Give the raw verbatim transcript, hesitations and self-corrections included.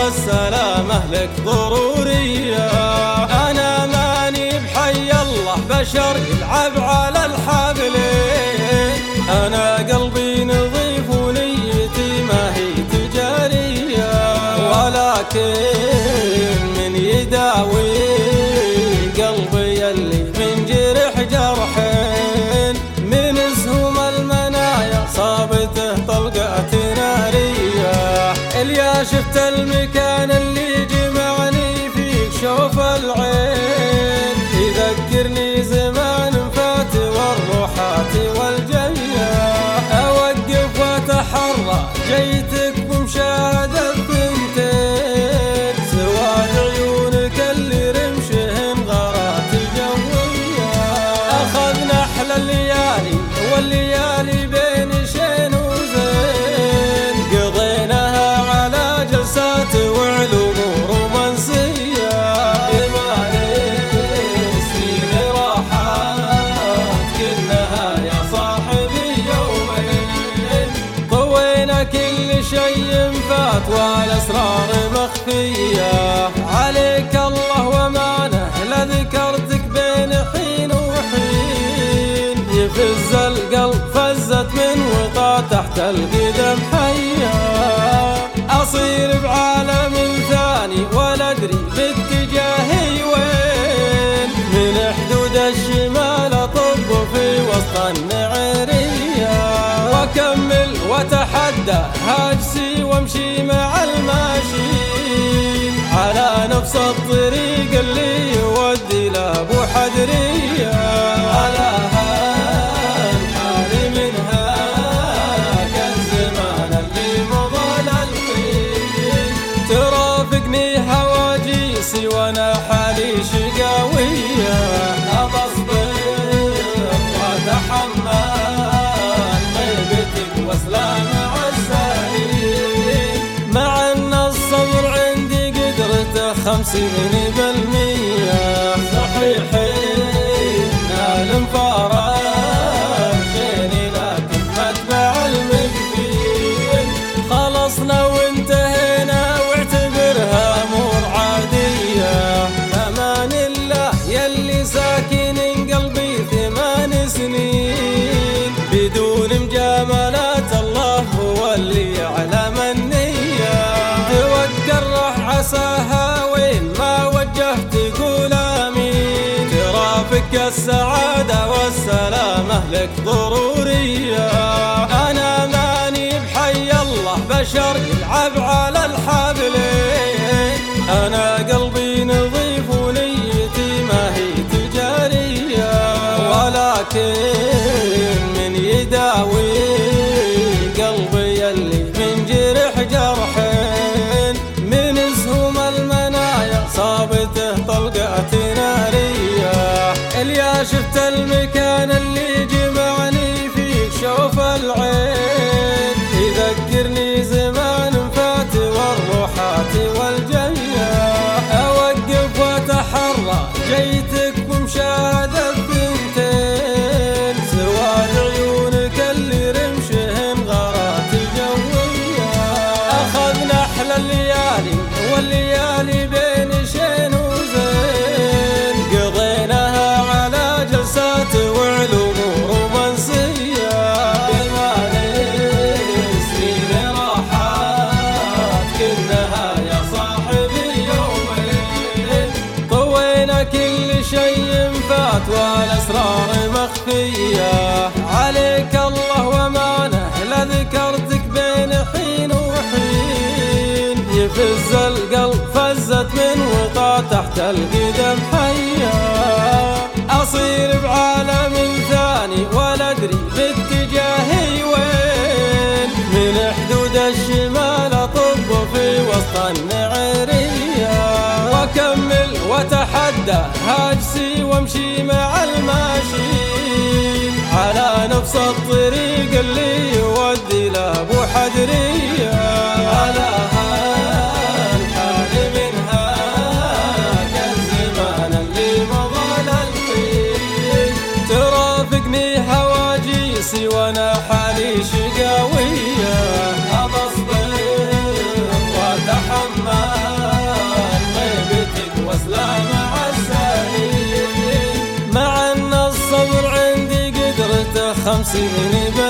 والسلامة لك ضرورية. أنا ماني بحي الله بشر يلعب على الحبلين، أنا قلبي نظيف ونيتي ما هي تجارية، ولكن من يداوي قلبي اللي من جرح جرحين، من سهم المنايا صابته طلقات نارية. اليا شفت المكان اللي جمعني فيك شوف العين، يذكرني زمان فات والروحات والجية. أوقف وأتحرى جيتك بمشاهدة ثنتين، سواد عيونك اللي رمشهن غارات جوية. أخذنا أحلى الليالي والليالي بين شين وزين، قضيناها على جلسات وعلوم رومانسية. إيماني سنين راحت كلها يا صاحبي يومين، طوينا كل شيء فات والأسرار مخفية. عليك الله ومانه لذكرتك بين حين وحين، يفز القلب فزت من وطا تحت القدم حية. أصير بعالم ثاني ولا أدري باتجاهي وين، من حدود الشمال أطب في وسط النعيرية، وأكمل وأتحدى هاجسي وامشي مع الماشين على نفس الطريق اللي يودي لأبو حدرية. على هالحال من هاك الزمان اللي مضى للحين، ترافقني هواجيسي وانا حالي شقاوية. أبصبر وأتحمل غيبتك واسلام عالسائلين، مع ان الصبر عندي قدرته خمسين بالمية. صحيحين الانفارق شيني لكن متبع المكفين، خلصنا وانتهينا واعتبرها امور عادية. امان الله يلي ساكن قلبي ثمان سنين، بدون مجاملات الله هو اللي يعلم النية. توكل راح عساها وين ما وجهت قول امين، ترافق السعادة والسلامة لك ضرورية. أنا ماني بحي الله بشر يلعب على الحبلين، أنا قلبي نظيف ونيتي ما هي تجارية، ولكن من يداوي قلبي اللي من جرح جرحين، من سهم المنايا صابته طلقات نارية. اليا شفت المكان اللي جمعني فيك شوف العين، يذكرني زمان فات والروحات والجية. أوقف وأتحرى جيتك بمشاهدة ثنتين، سواد عيونك اللي رمشهن غارات جوية. أخذنا أحلى الليالي والليالي بين شين وزين، قضيناها على جلسات وعلوم رومانسية. إيماني سنين راحت كلها يا صاحبي يومين، طوينا كل شيء فات والأسرار مخفية. عليك الله ومانه لذكرتك بين حين وحين، يفز القلب فزت من وطا تحت القدم حية. أصير بعالم ثاني ولا أدري باتجاهي وين، من حدود الشمال أطب في وسط النعيرية، وأكمل وأتحدى هاجسي وامشي مع الماشين على نفس الطريق اللي يودي لأبو حدرية. على هالحال من هاك الزمان اللي مضى للحين، ترافقني هواجيسي وانا حالي شقاوية. أبصبر وأتحمل ناسيني